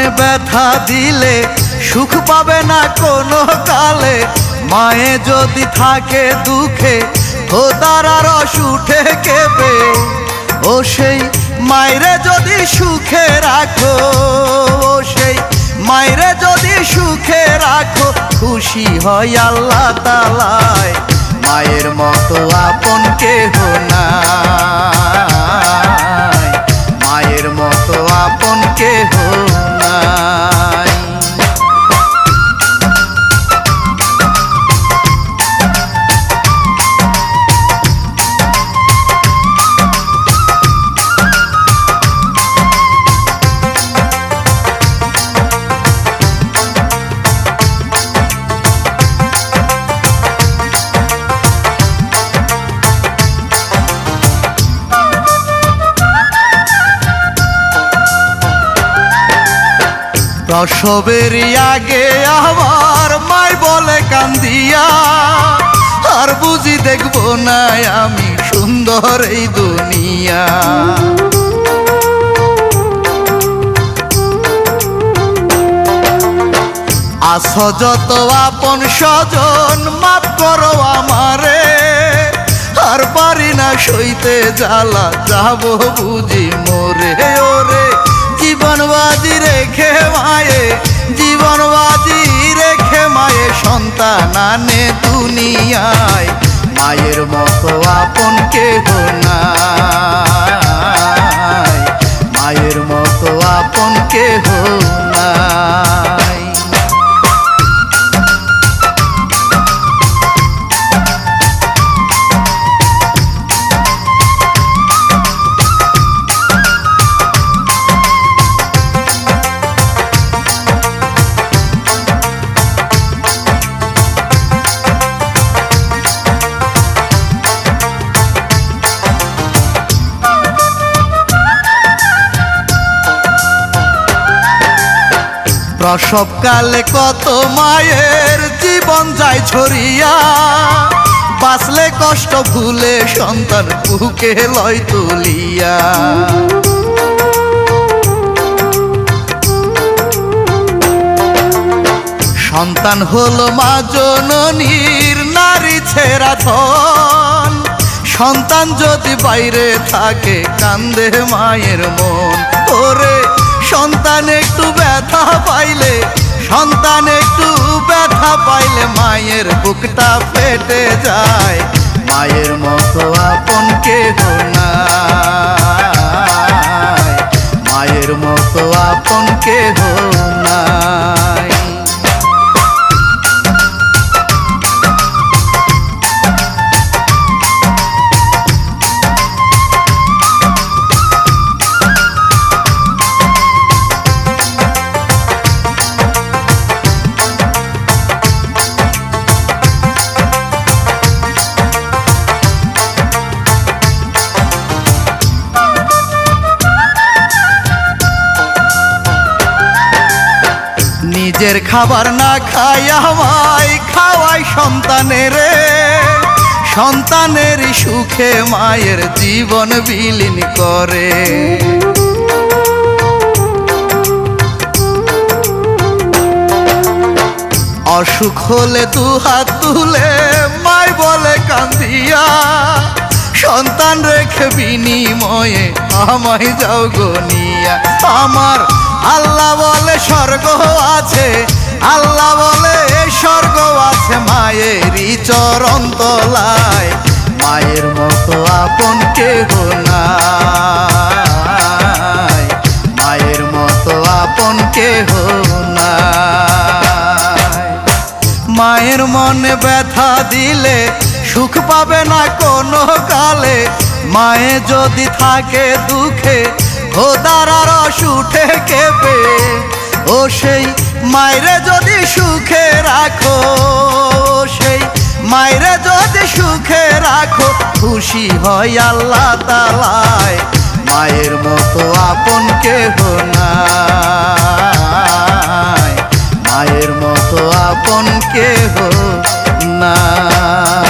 মনে ব্যথা দিলে সুখ পাবে না কোনো কালে। মায়ে যদি থাকে দুঃখে খোদার রস উঠে কেঁপে। ও সেই মায়েরে যদি সুখে রাখো, ও সেই মায়েরে যদি সুখে রাখো, খুশি হয় আল্লাহ তাআলায়। মায়ের মতো আপন কেহ নাই, মায়ের মতো আপন কেহ নাই। প্রসবের আগে আমার মায় বলে কান্দিয়া, আর বুঝি দেখব না আমি সুন্দর এই দুনিয়া। আছো যত আপন স্বজন মাফ করো আমারে, আর পারি না সইতে জ্বালা যাব বুঝি মরে। ওরে জীবন বাজি রেখে মায়ে, জীবন বাজি রেখে মায়ে সন্তান আনে দুনিয়ায়। মায়ের মতো আপন কেহ নাই, মায়ের মতো আপন কেহ নাই। প্রসবকালে কত মায়ের জীবন যায় ছড়িয়া, বাঁচলে কষ্ট ভুলে সন্তান বুকে লয় তুলিয়া। সন্তান হলো মা জননীর নারী ছেঁড়া ধন। সন্তান যদি বাইরে থাকে কান্দে মায়ের মন। ওরে সন্তান একটু ব্যথা পাইলে, সন্তান একটু ব্যথা পাইলে মায়ের বুকটা ফেটে যায়। মায়ের মতো আপন কেহ নাই, মায়ের মতো আপন কেহ নাই। নিজের খাবার না খাইয়া আমায় খাওয়াই সন্তানের, সন্তানের সুখে মায়ের জীবন বিলীন করে। অসুখ হলে দু হাত তুলে মায় বলে কান্দিয়া, সন্তান রেখে বিনিময়ে আমায় যাও গনিয়া। আমার আল্লাহ বলে স্বর্গ আছে, আল্লাহ বলে স্বর্গ আছে মায়েরই চরণ তলায়। মায়ের মতো আপন কেহ নাই, মায়ের মতো আপন কেহ নাই। মায়ের মনে ব্যথা দিলে সুখ পাবে না কোনো কালে। মায়ে যদি থাকে দুঃখে খোদার রস উঠে কেঁপে। ও সেই মায়েরে যদি সুখে রাখো, ও সেই মায়েরে যদি সুখে রাখো, খুশি হয় আল্লাহ তাআলায়। মায়ের মতো আপন কেহ নাই, মায়ের মতো আপন কেহ নাই।